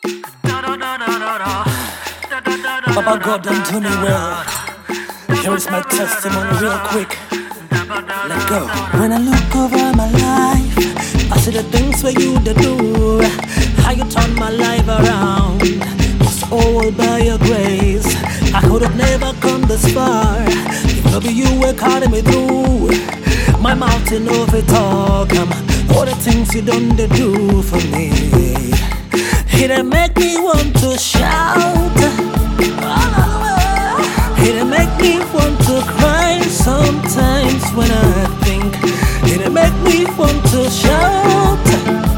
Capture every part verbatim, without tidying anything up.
Baba God done do me well. Here's my testimony real quick. Let go. When I look over my life, I see the things where you did do. How you turned my life around. It's all by your grace. I could have never come this far if not be you were carrying me through. My mountain of it all come. All the things you done to do for me. It done make me want to shout. It done make me want to cry sometimes when I think. It done make me want to shout.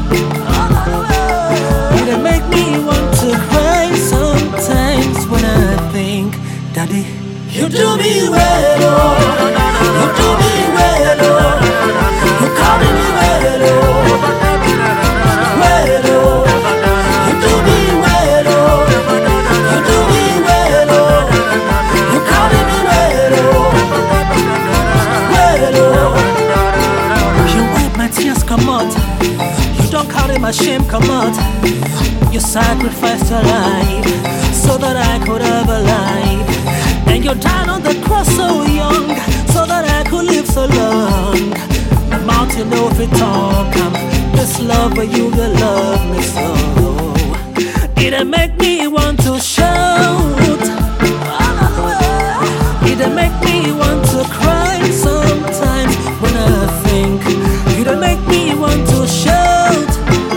It done make me want to cry sometimes when I think. Daddy, you do me well, oh. You do me well, oh. You carry me well, oh. Well, oh. You do me well, oh. You do me well, oh. You carry me well, oh. Well, oh. You wipe my tears come out. You don't carry my shame come out. You sacrificed your life so that I could have a life. And you died on the cross so young so that I could live so long. The mountain of it all come. This love for you that love me so. It'll make me want to shout. It'll make me want to cry sometimes when I think. It'll make me want to shout.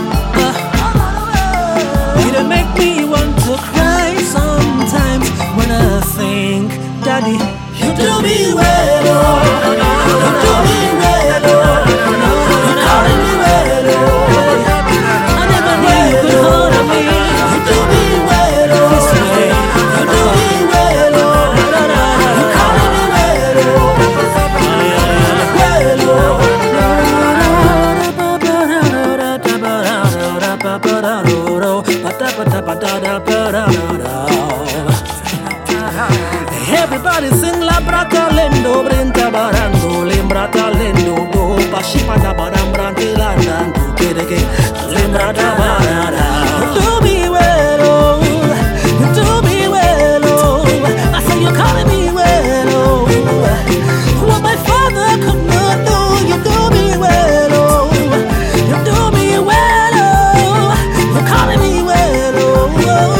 uh, It'll make me want to cry sometimes when I think. Daddy, you do me well, oh. You do me well, oh. You carry me well, oh. I never knew you could hold me. You do me well, oh. You do me well, oh. You carry me well, oh. Well, oh. Everybody sing la brata lendo brinta barando lembrata lendo do pashipa da baram branti landando kedeke lembrata barada. You do me well, oh. You do me well, oh. I say you're calling me well, oh. What my father could not do, you do me well, oh. You do me well, oh. You're calling me well, oh.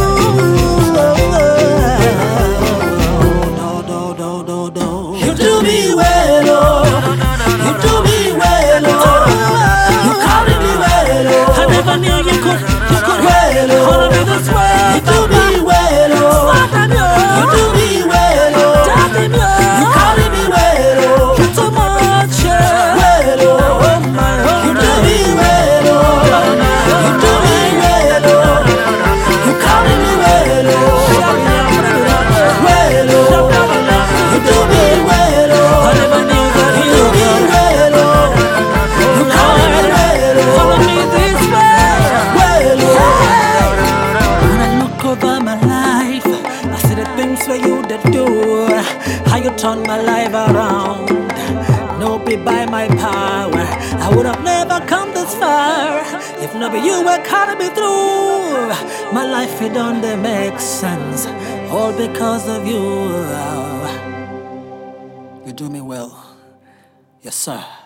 You do me well, oh. You do me well, oh. You carry me well, oh. I never knew you could, you could well, oh. Hold me this way. You do me well, oh. You do me well, oh. You carry me well, oh. You're too much, yeah. Well, oh. You do me well, oh. You do me well, oh. You carry me well, oh. Well, oh. You do me well, oh. I never knew that you do me well, oh. You carry me well, oh. Follow me this way. Well, oh. When I look over my life, I see the things where you did do. How you turned my life around. No be by my power, I would have never come this far if not be you were carrying me through. My life it don't make sense, all because of you. You do me well, yes sir.